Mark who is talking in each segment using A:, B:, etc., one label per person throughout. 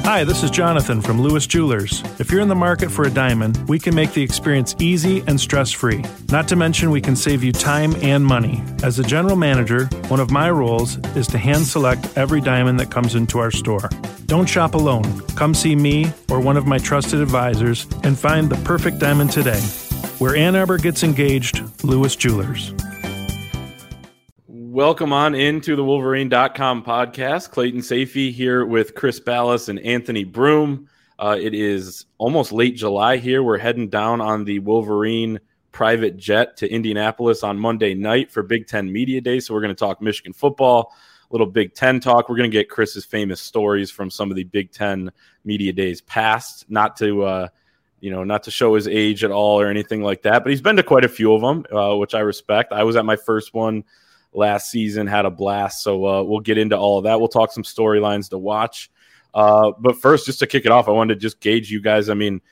A: Hi, this is Jonathan from Lewis Jewelers. If you're in the market for a diamond, we can make the experience easy and stress-free. Not to mention we can save you time and money. As a general manager, one of my roles is to hand select every diamond that comes into our store. Don't shop alone. Come see me or one of my trusted advisors and find the perfect diamond today. Where Ann Arbor gets engaged, Lewis Jewelers.
B: Welcome on into the Wolverine.com podcast. Clayton Sayfie here with Chris Ballas and Anthony Broom. It is almost late July here. We're heading down on the Wolverine private jet to Indianapolis on Monday night for Big Ten Media Day. So we're going to talk Michigan football, a little Big Ten talk. We're going to get Chris's famous stories from some of the Big Ten Media Days past, not to show his age at all or anything like that, but he's been to quite a few of them, which I respect. I was at my first one last season, had a blast. So we'll get into all of that. We'll talk some storylines to watch. But first, just to kick it off, I wanted to just gauge you guys. I mean,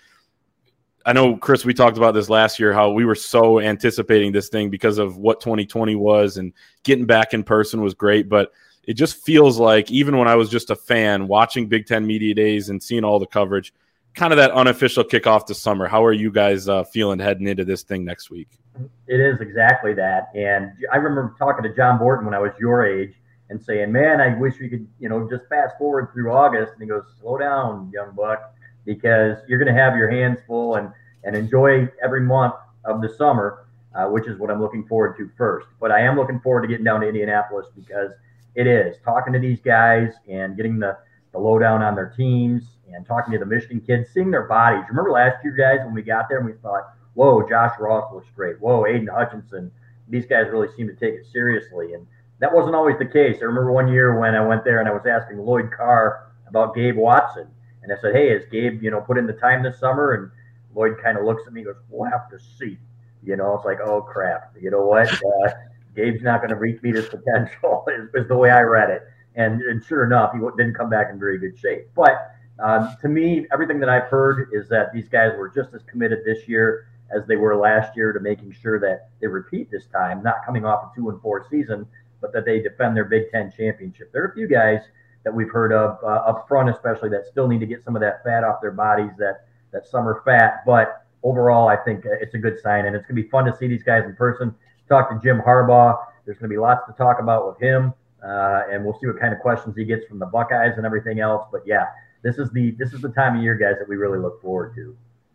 B: I know, Chris, we talked about this last year, how we were so anticipating this thing because of what 2020 was, and getting back in person was great. But it just feels like, even when I was just a fan, watching Big Ten Media Days and seeing all the coverage, kind of that unofficial kickoff to summer. How are you guys feeling heading into this thing next week?
C: It is exactly that. And I remember talking to John Borton when I was your age and saying, man, I wish we could, just fast forward through August. And he goes, slow down, young buck, because you're going to have your hands full and enjoy every month of the summer, which is what I'm looking forward to first. But I am looking forward to getting down to Indianapolis, because it is talking to these guys and getting the lowdown on their teams and talking to the Michigan kids, seeing their bodies. Remember last year, guys, when we got there and we thought, whoa, Josh Ross looks great. Whoa, Aiden Hutchinson. These guys really seem to take it seriously. And that wasn't always the case. I remember one year when I went there and I was asking Lloyd Carr about Gabe Watson. And I said, hey, has Gabe, put in the time this summer? And Lloyd kind of looks at me and goes, we'll have to see. It's like, oh, crap. You know what? Gabe's not going to reach meet his potential is the way I read it. And sure enough, he didn't come back in very good shape. But to me, everything that I've heard is that these guys were just as committed this year as they were last year to making sure that they repeat this time, not coming off a 2-4 season, but that they defend their Big Ten championship. There are a few guys that we've heard of up front, especially, that still need to get some of that fat off their bodies, that summer fat. But overall, I think it's a good sign, and it's going to be fun to see these guys in person. Talk to Jim Harbaugh. There's going to be lots to talk about with him, and we'll see what kind of questions he gets from the Buckeyes and everything else. But yeah, this is the time of year, guys, that we really look forward to.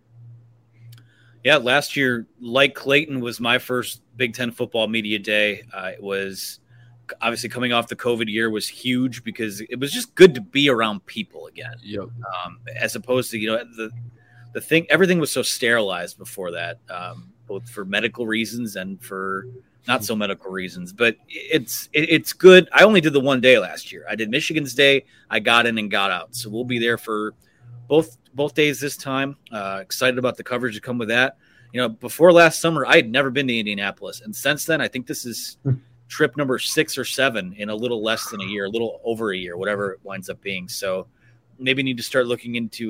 D: Yeah, last year, like Clayton, was my first Big Ten football media day. It was obviously coming off the COVID year, was huge because it was just good to be around people again.
B: Yep.
D: As opposed to, the thing, everything was so sterilized before that, both for medical reasons and for not so medical reasons. But it's good. I only did the one day last year. I did Michigan's day. I got in and got out. So we'll be there for both days this time. Excited about the coverage to come with that. Before last summer, I had never been to Indianapolis. And since then, I think this is trip number 6 or 7 in a little less than a year, a little over a year, whatever it winds up being. So maybe need to start looking into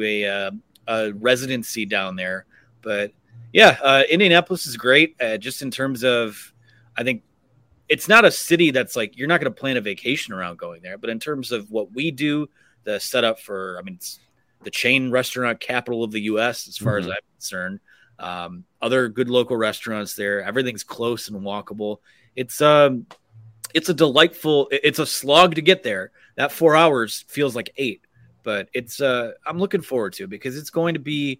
D: a residency down there. But yeah, Indianapolis is great just in terms of, I think it's not a city that's like, you're not going to plan a vacation around going there. But in terms of what we do, the setup for, it's the chain restaurant capital of the U.S. as far as I'm concerned. Other good local restaurants there. Everything's close and walkable. It's a delightful. It's a slog to get there. That 4 hours feels like 8, but it's. I'm looking forward to it because it's going to be,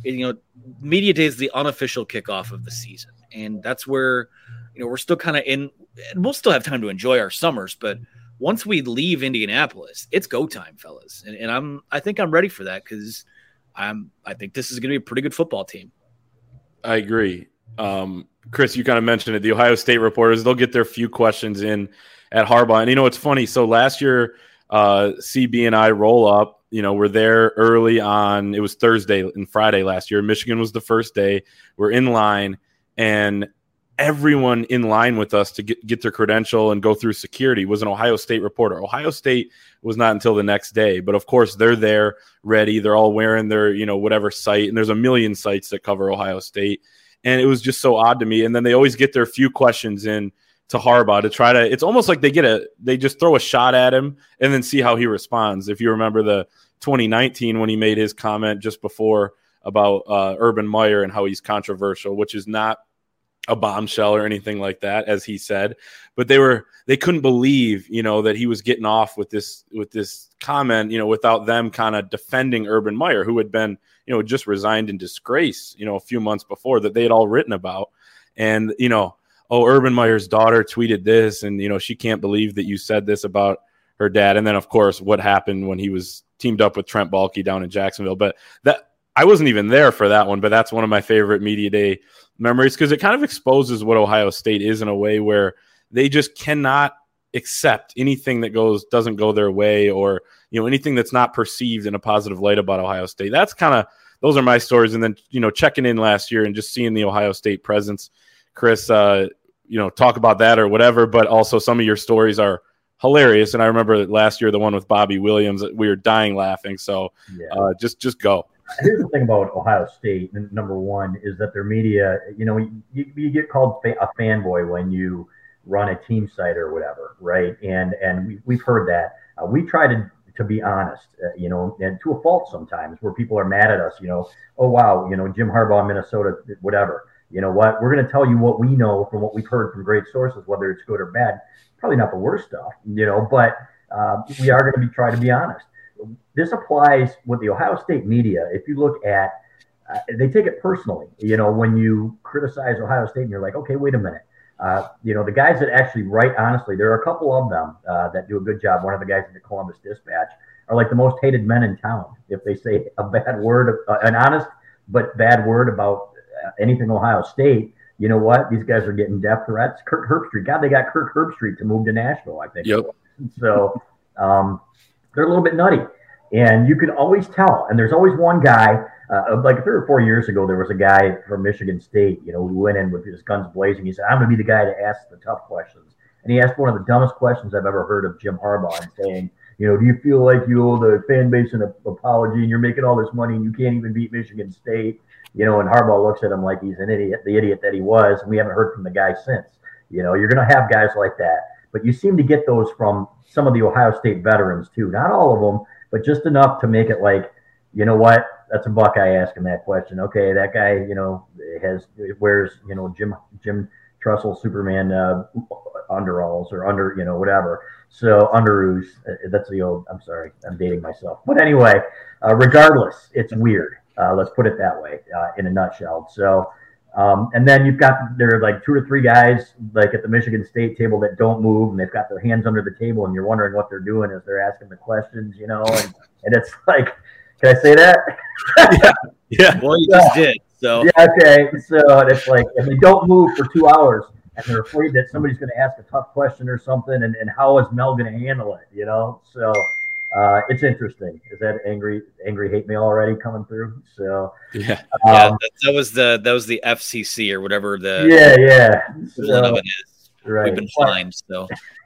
D: Media Day is the unofficial kickoff of the season, and that's where, we're still kind of in. And we'll still have time to enjoy our summers, but once we leave Indianapolis, it's go time, fellas. And I think I'm ready for that because I think this is going to be a pretty good football team.
B: I agree. Chris, you kind of mentioned it. The Ohio State reporters, they'll get their few questions in at Harbaugh. And it's funny. So last year, CB and I roll up, we're there early on. It was Thursday and Friday last year. Michigan was the first day. We're in line, and everyone in line with us to get their credential and go through security was an Ohio State reporter. Ohio State was not until the next day, but of course they're there ready. They're all wearing their, whatever site, and there's a million sites that cover Ohio State. And it was just so odd to me. And then they always get their few questions in to Harbaugh to try to, it's almost like they just throw a shot at him and then see how he responds. If you remember the 2019 when he made his comment just before about Urban Meyer and how he's controversial, which is not a bombshell or anything like that, as he said, but they couldn't believe, that he was getting off with this comment, without them kind of defending Urban Meyer, who had been, just resigned in disgrace, a few months before, that they had all written about. And, Urban Meyer's daughter tweeted this, and, she can't believe that you said this about her dad. And then, of course, what happened when he was teamed up with Trent Baalke down in Jacksonville. But that, I wasn't even there for that one, but that's one of my favorite media day memories, because it kind of exposes what Ohio State is in a way where they just cannot accept anything that doesn't go their way, or anything that's not perceived in a positive light about Ohio State. That's those are my stories. And then checking in last year and just seeing the Ohio State presence, Chris, talk about that or whatever, but also some of your stories are hilarious. And I remember last year the one with Bobby Williams, we were dying laughing. So just go.
C: Here's the thing about Ohio State. Number one is that their media, you get called a fanboy when you run a team site or whatever, right? And we've heard that. We try to be honest, and to a fault sometimes, where people are mad at us, oh, wow, Jim Harbaugh, Minnesota, whatever. You know what? We're going to tell you what we know from what we've heard from great sources, whether it's good or bad. Probably not the worst stuff, but we are going to try to be honest. This applies with the Ohio State media. If you look at, they take it personally, when you criticize Ohio State and you're like, okay, wait a minute. The guys that actually write honestly, there are a couple of them that do a good job. One of the guys in the Columbus Dispatch are like the most hated men in town. If they say a bad word, an honest but bad word about anything Ohio State, you know what? These guys are getting death threats. Kirk Herbstreit. God, they got Kirk Herbstreit to move to Nashville, I think.
B: Yep.
C: So they're a little bit nutty. And you can always tell. And there's always one guy, like 3 or 4 years ago, there was a guy from Michigan State, who went in with his guns blazing. He said, I'm going to be the guy to ask the tough questions. And he asked one of the dumbest questions I've ever heard of Jim Harbaugh, and saying, do you feel like you owe the fan base an apology and you're making all this money and you can't even beat Michigan State? And Harbaugh looks at him like he's an idiot, the idiot that he was. And we haven't heard from the guy since. You're going to have guys like that. But you seem to get those from some of the Ohio State veterans, too. Not all of them, but just enough to make it like, you know what? That's a Buckeye asking that question. Okay, that guy, wears, Jim Trussell Superman underalls or whatever. So underoos, that's the old, I'm sorry, I'm dating myself. But anyway, regardless, it's weird. Let's put it that way in a nutshell. So, and then there are like 2 or 3 guys like at the Michigan State table that don't move, and they've got their hands under the table, and you're wondering what they're doing as they're asking the questions, and it's like, can I say that?
B: Yeah.
D: Well, you just did. So
C: yeah, okay. So it's like, and they don't move for 2 hours, and they're afraid that somebody's going to ask a tough question or something, and how is Mel going to handle it? So it's interesting. Is that angry hate mail already coming through? So
D: that was the FCC or whatever the
C: so,
D: of it is.
C: Right.
D: We've been fined, so.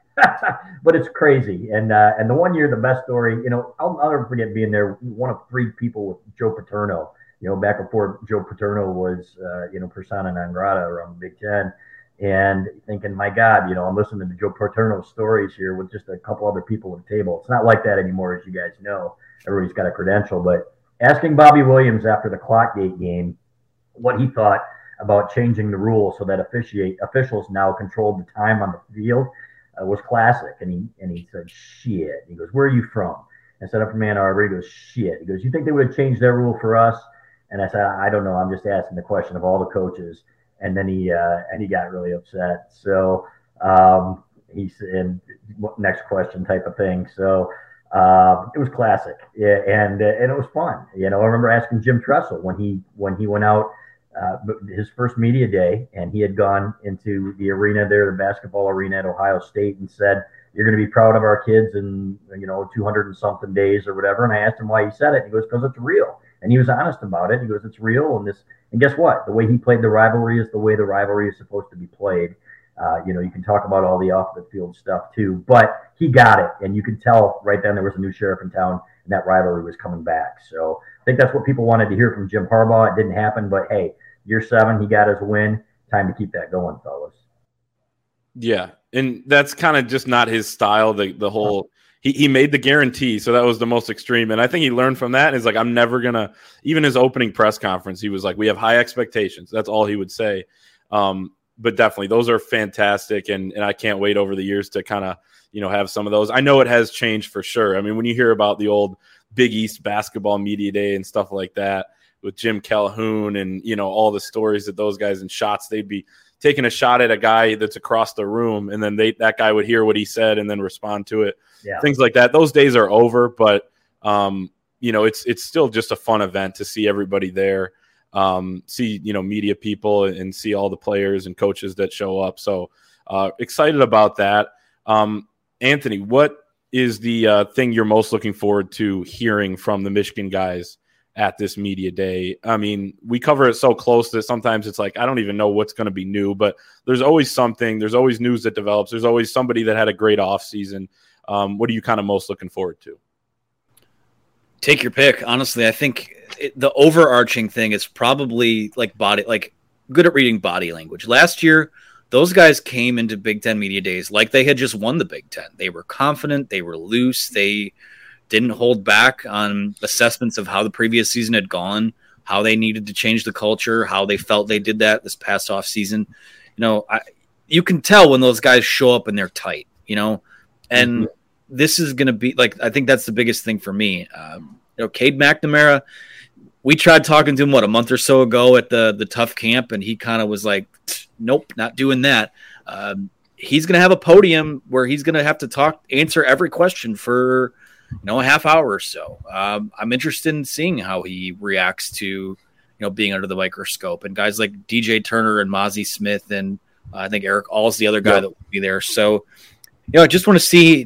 C: But it's crazy. And the one year, the best story, I'll never forget being there. One of 3 people with Joe Paterno, back before Joe Paterno was, persona non grata around the Big Ten, and thinking, my God, I'm listening to Joe Paterno's stories here with just a couple other people at the table. It's not like that anymore, as you guys know. Everybody's got a credential, but asking Bobby Williams after the Clockgate game what he thought about changing the rules so that officials now controlled the time on the field was classic. And he said, shit. He goes, where are you from? I said, I'm from Ann Arbor. He goes, shit. He goes, you think they would have changed their rule for us? And I said, I don't know. I'm just asking the question of all the coaches. And then he got really upset. So he said, next question type of thing. So it was classic. Yeah, and it was fun. I remember asking Jim Tressel when he went out his first media day, and he had gone into the arena there, the basketball arena at Ohio State, and said, you're going to be proud of our kids in 200 and something days or whatever. And I asked him why he said it. He goes, because it's real. And he was honest about it. He goes, it's real. And guess what? The way he played the rivalry is the way the rivalry is supposed to be played. You can talk about all the off the field stuff too, but he got it. And you could tell right then there was a new sheriff in town, and that rivalry was coming back. So I think that's what people wanted to hear from Jim Harbaugh. It didn't happen, but hey, year 7, he got his win. Time to keep that going, fellas.
B: Yeah. And that's kind of just not his style. The whole, he made the guarantee. So that was the most extreme. And I think he learned from that. And he's like, I'm never going to, even his opening press conference, he was like, we have high expectations. That's all he would say. But definitely those are fantastic. And I can't wait over the years to kind of, have some of those. I know it has changed for sure. I mean, when you hear about the old Big East basketball media day and stuff like that with Jim Calhoun and, all the stories that those guys and shots, they'd be taking a shot at a guy that's across the room. And then that guy would hear what he said and then respond to it. Yeah. Things like that. Those days are over, but it's still just a fun event to see everybody there, see, media people and see all the players and coaches that show up. So excited about that. Anthony, what is the thing you're most looking forward to hearing from the Michigan guys at this media day? I mean, we cover it so close that sometimes it's like, I don't even know what's going to be new, but there's always something, there's always news that develops. There's always somebody that had a great off season. What are you kind of most looking forward to?
D: Take your pick. Honestly, I think the overarching thing is probably good at reading body language. Last year, those guys came into Big Ten media days like they had just won the Big Ten. They were confident. They were loose. They didn't hold back on assessments of how the previous season had gone, how they needed to change the culture, how they felt they did that this past off season. You can tell when those guys show up and they're tight, and this is going to be I think that's the biggest thing for me. Cade McNamara, we tried talking to him, a month or so ago at the Tough Camp, and he kind of was like, nope, not doing that. He's going to have a podium where he's going to have to answer every question for, a half hour or so. I'm interested in seeing how he reacts to, being under the microscope, and guys like DJ Turner and Mozzie Smith. And I think Eric All's the other guy that will be there. So, I just want to see,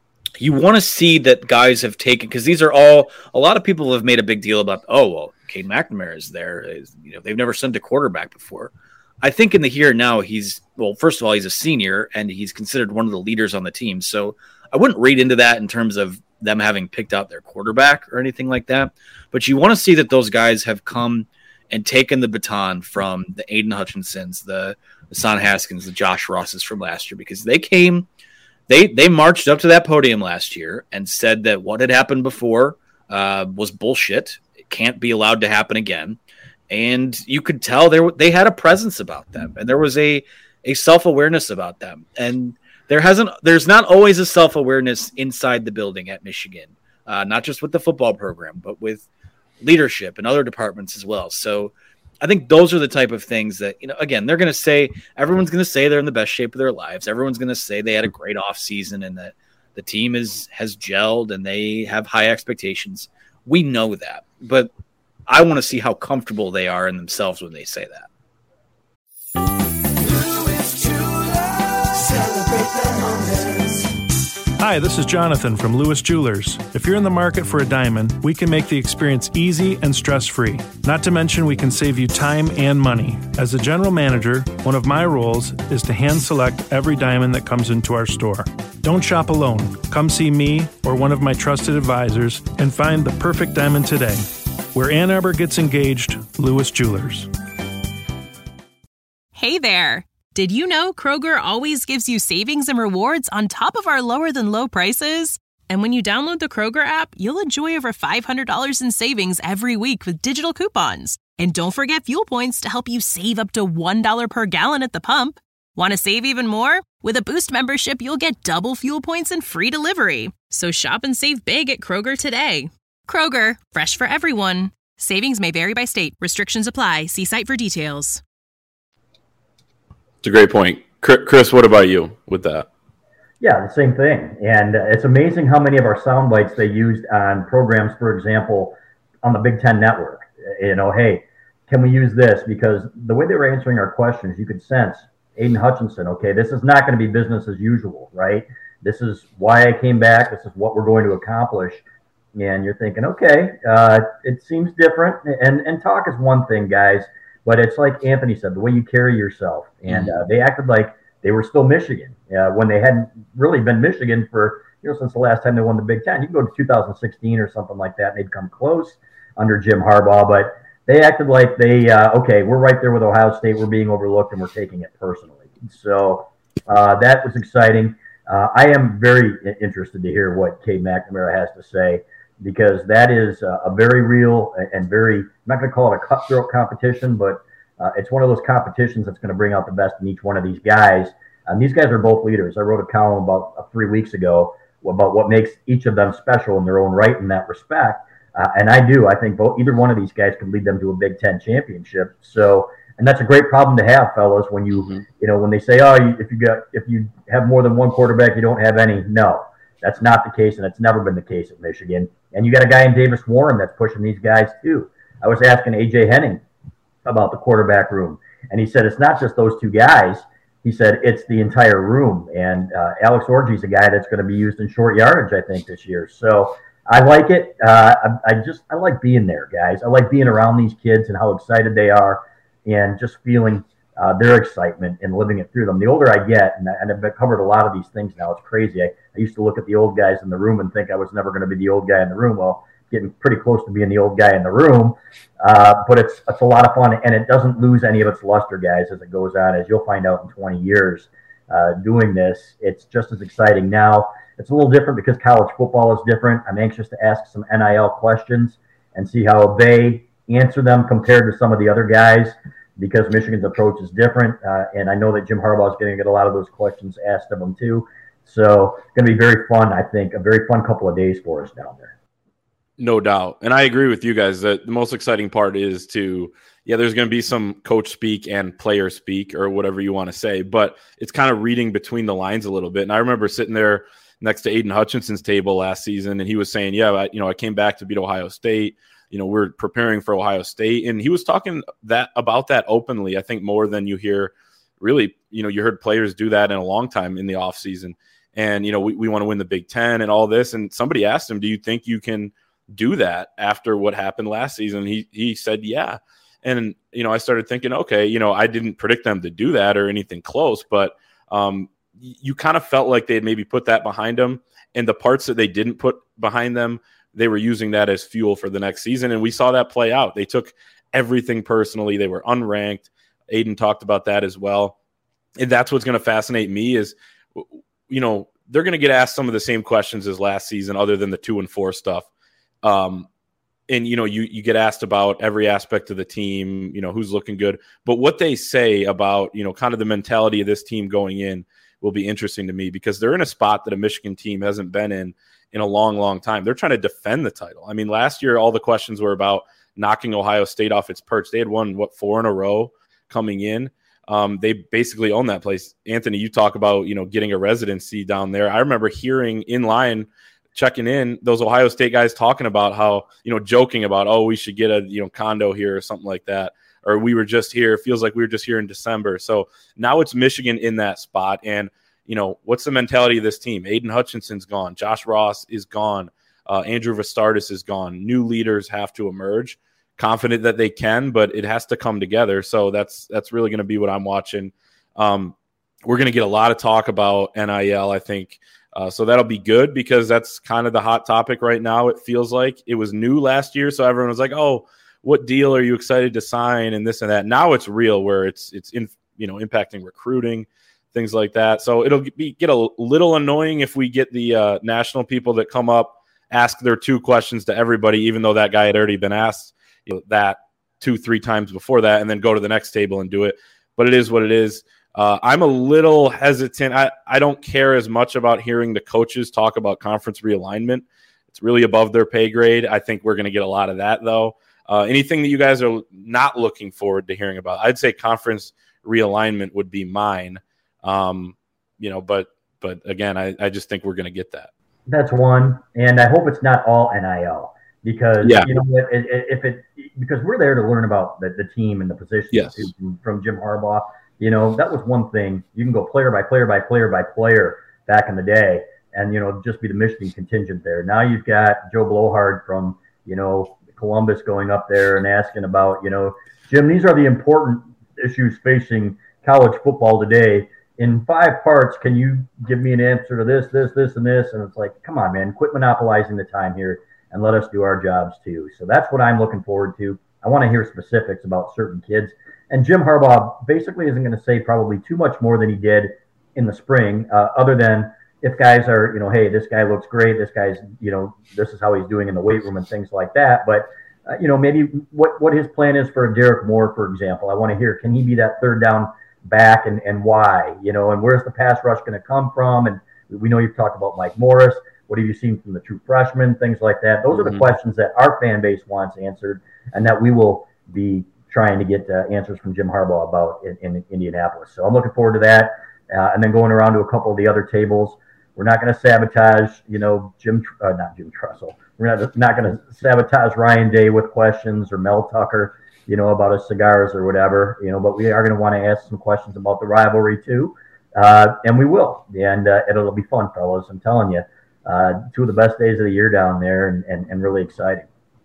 D: that guys have taken, because these are all, a lot of people have made a big deal about, Cade McNamara is there. They've never sent a quarterback before. I think in the here and now, first of all, he's a senior and he's considered one of the leaders on the team. So I wouldn't read into that in terms of them having picked out their quarterback or anything like that. But you want to see that those guys have come and taken the baton from the Aiden Hutchinsons, the Son Haskins, the Josh Rosses from last year, because they came, they marched up to that podium last year and said that what had happened before was bullshit. It can't be allowed to happen again. And you could tell they had a presence about them, and there was a self-awareness about them. And there's not always a self-awareness inside the building at Michigan, not just with the football program, but with leadership and other departments as well. So I think those are the type of things that, again, they're going to say, everyone's going to say they're in the best shape of their lives. Everyone's going to say they had a great off season and that the team has gelled and they have high expectations. We know that, but I want to see how comfortable they are in themselves when they say that.
A: Hi, this is Jonathan from Lewis Jewelers. If you're in the market for a diamond, we can make the experience easy and stress-free. Not to mention, we can save you time and money. As a general manager, one of my roles is to hand select every diamond that comes into our store. Don't shop alone. Come see me or one of my trusted advisors and find the perfect diamond today. Where Ann Arbor gets engaged, Lewis Jewelers.
E: Hey there! Did you know Kroger always gives you savings and rewards on top of our lower-than-low prices? And when you download the Kroger app, you'll enjoy over $500 in savings every week with digital coupons. And don't forget fuel points to help you save up to $1 per gallon at the pump. Want to save even more? With a Boost membership, you'll get double fuel points and free delivery. So shop and save big at Kroger today. Kroger, fresh for everyone. Savings may vary by state. Restrictions apply. See site for details.
B: It's a great point. Chris, what about you with that?
C: Yeah, the same thing. And it's amazing how many of our sound bites they used on programs, for example, on the Big Ten Network. Hey, can we use this? Because the way they were answering our questions, you could sense Aiden Hutchinson, okay, this is not going to be business as usual, right? This is why I came back. This is what we're going to accomplish. And you're thinking, okay, it seems different. And talk is one thing, guys. But it's like Anthony said, the way you carry yourself. And they acted like they were still Michigan when they hadn't really been Michigan for, since the last time they won the Big Ten. You can go to 2016 or something like that, and they'd come close under Jim Harbaugh. But they acted like okay, we're right there with Ohio State. We're being overlooked, and we're taking it personally. So that was exciting. I am very interested to hear what Cade McNamara has to say, because that is a very real and very, I'm not going to call it a cutthroat competition, but it's one of those competitions that's going to bring out the best in each one of these guys. These guys are both leaders. I wrote a column about 3 weeks ago about what makes each of them special in their own right in that respect. And I think either one of these guys could lead them to a Big Ten championship. So, and that's a great problem to have, fellas, when when they say, if you have more than one quarterback, you don't have any. No, that's not the case, and it's never been the case at Michigan. And you got a guy in Davis Warren that's pushing these guys too. I was asking A.J. Henning about the quarterback room, and he said it's not just those two guys. He said it's the entire room. And Alex Orji's a guy that's going to be used in short yardage, I think, this year. So I like it. I like being there, guys. I like being around these kids and how excited they are, and just feeling their excitement and living it through them. The older I get, and I've covered a lot of these things now, it's crazy. I used to look at the old guys in the room and think I was never going to be the old guy in the room. Well, getting pretty close to being the old guy in the room. But it's a lot of fun, and it doesn't lose any of its luster, guys, as it goes on. As you'll find out in 20 years doing this, it's just as exciting now. It's a little different because college football is different. I'm anxious to ask some NIL questions and see how they answer them compared to some of the other guys, because Michigan's approach is different. And I know that Jim Harbaugh is going to get a lot of those questions asked of him too. So it's going to be very fun, I think, a very fun couple of days for us down there.
B: No doubt. And I agree with you guys that the most exciting part is there's going to be some coach speak and player speak, or whatever you want to say, but it's kind of reading between the lines a little bit. And I remember sitting there next to Aiden Hutchinson's table last season, and he was saying, I came back to beat Ohio State. We're preparing for Ohio State. And he was talking about that openly, I think more than you hear really, you heard players do that in a long time in the offseason. And, we want to win the Big Ten and all this. And somebody asked him, do you think you can do that after what happened last season? He said, yeah. And, I started thinking, okay, I didn't predict them to do that or anything close, but you kind of felt like they had maybe put that behind them, and the parts that they didn't put behind them, they were using that as fuel for the next season. And we saw that play out. They took everything personally. They were unranked. Aiden talked about that as well. And that's what's going to fascinate me is, they're going to get asked some of the same questions as last season, other than the 2-4 stuff. And, you get asked about every aspect of the team, who's looking good, but what they say about, kind of the mentality of this team going in will be interesting to me, because they're in a spot that a Michigan team hasn't been in a long, long time. They're trying to defend the title. I mean, last year, all the questions were about knocking Ohio State off its perch. They had won 4 in a row coming in. They basically own that place. Anthony, you talk about, getting a residency down there. I remember hearing in line, checking in, those Ohio State guys talking about how, joking about, we should get a, condo here or something like that. Or we were just here. It feels like we were just here in December. So now it's Michigan in that spot. And, what's the mentality of this team? Aiden Hutchinson's gone. Josh Ross is gone. Andrew Vastardis is gone. New leaders have to emerge. Confident that they can, but it has to come together. So that's really going to be what I'm watching. We're going to get a lot of talk about NIL, I think. So that'll be good, because that's kind of the hot topic right now. It feels like it was new last year. So everyone was like, what deal are you excited to sign and this and that. Now it's real, where it's impacting recruiting, things like that. So it'll get a little annoying if we get the national people that come up, ask their 2 questions to everybody, even though that guy had already been asked that 2-3 times before that, and then go to the next table and do it. But it is what it is. I'm a little hesitant. I don't care as much about hearing the coaches talk about conference realignment. It's really above their pay grade. I think we're going to get a lot of that, though. Anything that you guys are not looking forward to hearing about, I'd say conference realignment would be mine. But again, I just think we're going to get that.
C: That's one. And I hope it's not all NIL, because because we're there to learn about the team and the positions from Jim Harbaugh. That was one thing. You can go player by player by player by player back in the day, and just be the Michigan contingent there. Now you've got Joe Blowhard from Columbus going up there and asking about, Jim, these are the important issues facing college football today. In 5 parts, can you give me an answer to this, and this? And it's like, come on, man, quit monopolizing the time here and let us do our jobs too. So that's what I'm looking forward to. I want to hear specifics about certain kids. And Jim Harbaugh basically isn't going to say probably too much more than he did in the spring, other than, if guys are, hey, this guy looks great, this guy's, this is how he's doing in the weight room and things like that. But, maybe what his plan is for Derek Moore, for example. I want to hear, can he be that third down back and why, and where's the pass rush going to come from? And we know you've talked about Mike Morris. What have you seen from the true freshmen, things like that? Those are the questions that our fan base wants answered and that we will be trying to get answers from Jim Harbaugh about in Indianapolis. So I'm looking forward to that. And then going around to a couple of the other tables. We're not going to sabotage, not Jim Tressel. We're not going to sabotage Ryan Day with questions or Mel Tucker, about his cigars or whatever, but we are going to want to ask some questions about the rivalry too. And we will. And it'll be fun, fellas. I'm telling you, 2 of the best days of the year down there and really exciting.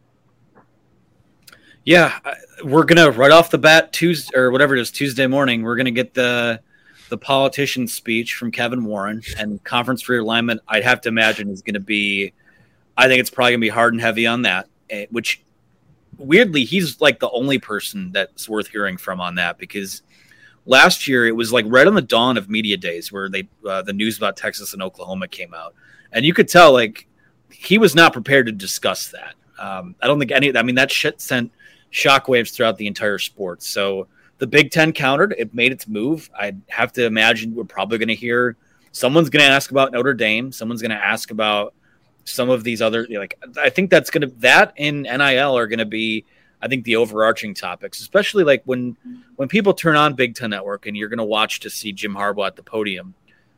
D: Yeah, we're going to right off the bat Tuesday morning, we're going to get the politician speech from Kevin Warren, and conference realignment, I'd have to imagine is going to be, I think it's probably going to be hard and heavy on that, which weirdly, he's like the only person that's worth hearing from on that, because last year it was like right on the dawn of media days where the news about Texas and Oklahoma came out. And you could tell like he was not prepared to discuss that. I don't think that shit sent shockwaves throughout the entire sport. So the Big Ten countered. It made its move. I'd have to imagine we're probably going to hear someone's going to ask about Notre Dame. Someone's going to ask about some of these other, I think that and NIL are going to be, I think, the overarching topics, especially like when people turn on Big Ten Network and you're going to watch to see Jim Harbaugh at the podium.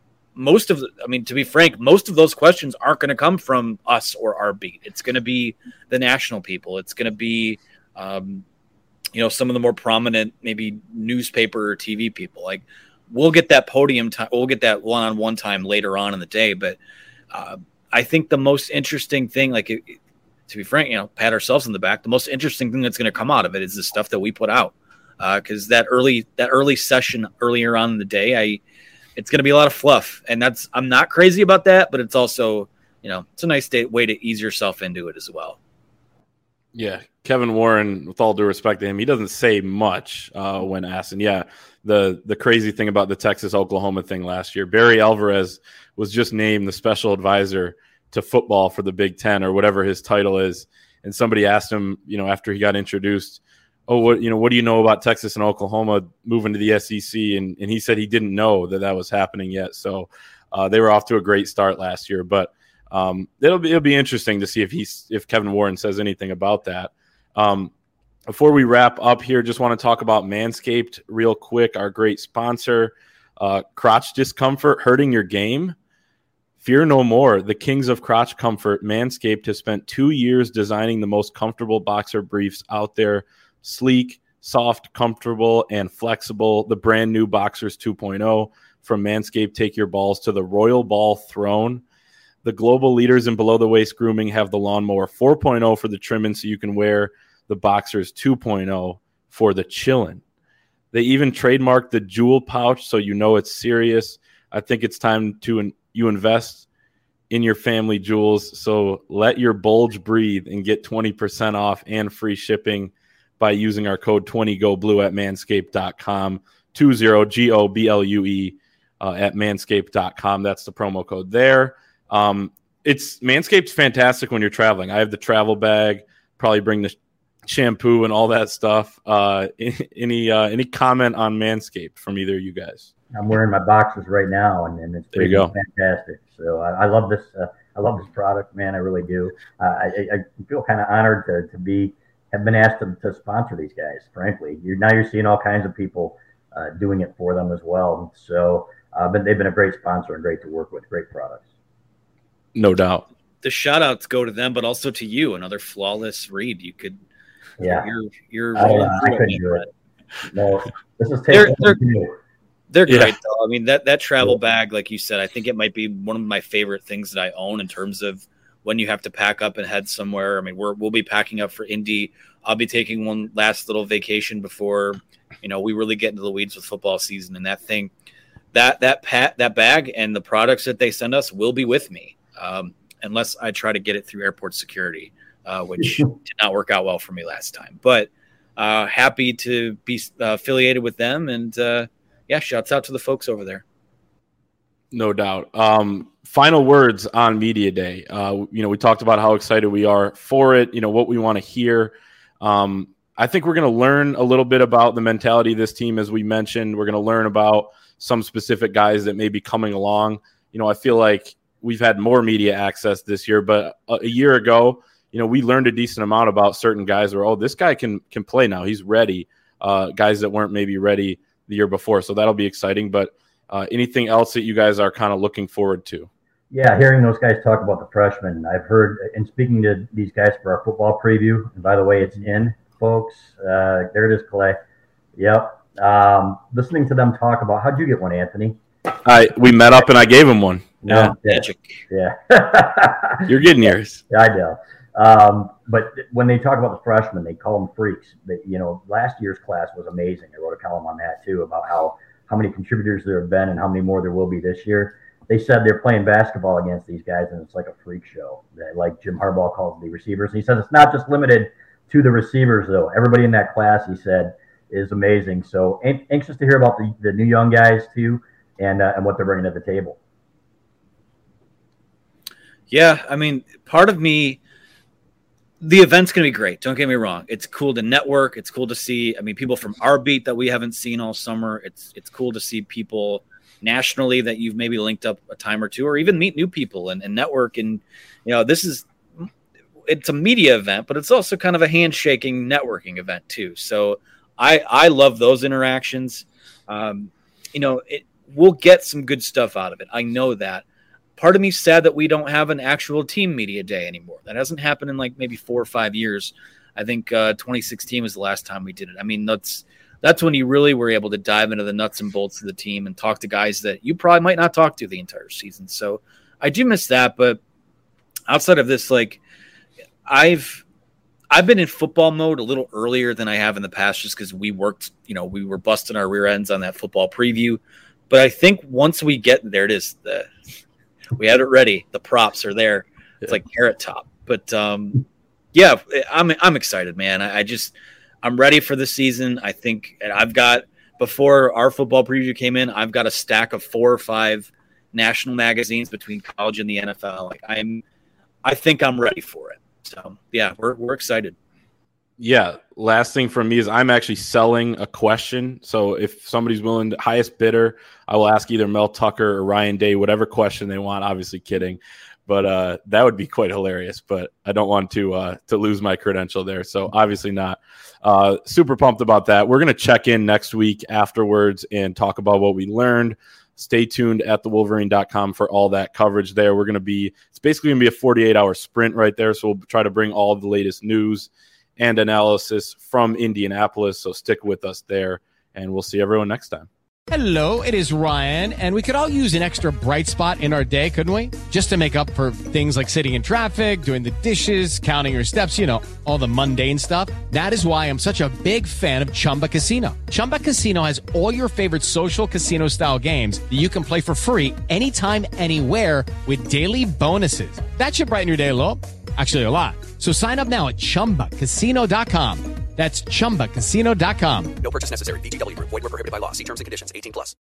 D: To be frank, most of those questions aren't going to come from us or our beat. It's going to be the national people. It's going to be, some of the more prominent, maybe newspaper or TV people. Like we'll get that podium time, we'll get that one-on-one time later on in the day. But I think the most interesting thing, to be frank, pat ourselves in the back. The most interesting thing that's going to come out of it is the stuff that we put out. Because that early session earlier on in the day, it's going to be a lot of fluff, and I'm not crazy about that, but it's also, it's a nice way to ease yourself into it as well.
B: Yeah, Kevin Warren, with all due respect to him, he doesn't say much when asked. And yeah, the crazy thing about the Texas-Oklahoma thing last year, Barry Alvarez was just named the special advisor to football for the Big Ten or whatever his title is. And somebody asked him, after he got introduced, what do you know about Texas and Oklahoma moving to the SEC? And he said he didn't know that was happening yet. So they were off to a great start last year. But it'll be interesting to see if Kevin Warren says anything about that. Before we wrap up here, just want to talk about Manscaped real quick, our great sponsor. Crotch discomfort hurting your game? Fear no more. The kings of crotch comfort, Manscaped, has spent 2 years designing the most comfortable boxer briefs out there. Sleek, soft, comfortable, and flexible. The brand new Boxers 2.0 from Manscaped take your balls to the royal ball throne. The global leaders in below-the-waist grooming have the Lawnmower 4.0 for the trimming, so you can wear the Boxers 2.0 for the chillin'. They even trademarked the jewel pouch, so it's serious. I think it's time you invest in your family jewels, so let your bulge breathe and get 20% off and free shipping by using our code 20GOBLUE at manscaped.com, 20GOBLUE at manscaped.com. That's the promo code there. Manscaped's fantastic when you're traveling. I have the travel bag, probably bring the shampoo and all that stuff. Any comment on Manscaped from either of you guys?
C: I'm wearing my boxers right now, and it's pretty fantastic. So I love this. I love this product, man. I really do. I feel kind of honored to have been asked to sponsor these guys. Frankly, you're seeing all kinds of people doing it for them as well. So, but they've been a great sponsor and great to work with. Great products.
B: No doubt.
D: The shout outs go to them, but also to you. Another flawless read. You could.
C: Yeah.
D: I
C: couldn't do it. No, this is taking.
D: They're great, though. I mean, that travel bag, like you said, I think it might be one of my favorite things that I own in terms of when you have to pack up and head somewhere. I mean, we'll be packing up for Indy. I'll be taking one last little vacation before, we really get into the weeds with football season. And that thing, that bag and the products that they send us will be with me, unless I try to get it through airport security, which did not work out well for me last time. But happy to be affiliated with them, and shouts out to the folks over there.
B: No doubt. final words on Media Day. We talked about how excited we are for it, what we want to hear. I think we're going to learn a little bit about the mentality of this team. As we mentioned, we're going to learn about some specific guys that may be coming along. I feel like we've had more media access this year, but a year ago, we learned a decent amount about certain guys where, this guy can play now. He's ready. Guys that weren't maybe ready the year before. So that'll be exciting. But anything else that you guys are kind of looking forward to?
C: Yeah, hearing those guys talk about the freshmen, I've heard, and speaking to these guys for our football preview, and by the way, it's in, folks. There it is, Clay. Yep. Listening to them talk about, how'd you get one, Anthony?
B: We met up and I gave him one. Yeah.
C: Yeah.
B: You're getting yours.
C: Yeah, I know. But when they talk about the freshmen, they call them freaks. Last year's class was amazing. I wrote a column on that too about how many contributors there have been and how many more there will be this year. They said they're playing basketball against these guys, and it's like a freak show. Like Jim Harbaugh calls the receivers. And he says it's not just limited to the receivers, though. Everybody in that class, he said, is amazing. So anxious to hear about the new young guys too, and what they're bringing to the table.
D: Yeah, I mean, part of me, the event's going to be great. Don't get me wrong. It's cool to network. It's cool to see, people from our beat that we haven't seen all summer. It's cool to see people nationally that you've maybe linked up a time or two, or even meet new people and network. And, it's a media event, but it's also kind of a handshaking networking event too. So I love those interactions. We'll get some good stuff out of it. I know that. Part of me is sad that we don't have an actual team media day anymore. That hasn't happened in like maybe 4 or 5 years. I think 2016 was the last time we did it. That's when you really were able to dive into the nuts and bolts of the team and talk to guys that you probably might not talk to the entire season. So I do miss that. But outside of this, I've been in football mode a little earlier than I have in the past, just because we worked, we were busting our rear ends on that football preview. But I think once we get there, it is we had it ready. The props are there. It's like Carrot Top. But I'm excited, man. I'm ready for the season. I think I've got, before our football preview came in, I've got a stack of 4 or 5 national magazines between college and the NFL. I think I'm ready for it. So yeah, we're excited.
B: Yeah. Last thing from me is I'm actually selling a question. So if somebody's willing to, highest bidder, I will ask either Mel Tucker or Ryan Day, whatever question they want. Obviously kidding, but that would be quite hilarious. But I don't want to lose my credential there. So obviously not. Super pumped about that. We're going to check in next week afterwards and talk about what we learned. Stay tuned at thewolverine.com for all that coverage there. It's basically going to be a 48-hour sprint right there. So we'll try to bring all the latest news and analysis from Indianapolis. So stick with us there, and we'll see everyone next time.
F: Hello, it is Ryan, and we could all use an extra bright spot in our day, couldn't we? Just to make up for things like sitting in traffic, doing the dishes, counting your steps, all the mundane stuff. That is why I'm such a big fan of Chumba Casino. Chumba Casino has all your favorite social casino-style games that you can play for free anytime, anywhere with daily bonuses. That should brighten your day a little. Actually, a lot. So sign up now at ChumbaCasino.com. That's ChumbaCasino.com.
G: No purchase necessary. VGW Group. Void where prohibited by law. See terms and conditions. 18+.